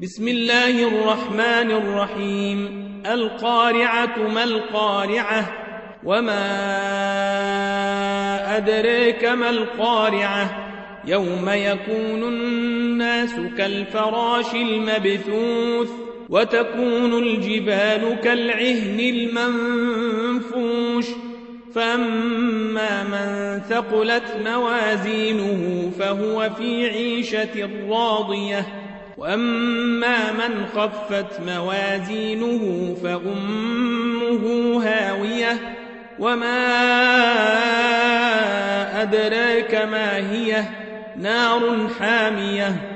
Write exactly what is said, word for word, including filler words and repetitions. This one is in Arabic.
بسم الله الرحمن الرحيم. القارعة ما القارعة وما أدريك ما القارعة يوم يكون الناس كالفراش المبثوث وتكون الجبال كالعهن المنفوش فأما من ثقلت موازينه فهو في عيشة راضية وأما من خفت موازينه فأمه هاوية وما أدراك ما هي نار حامية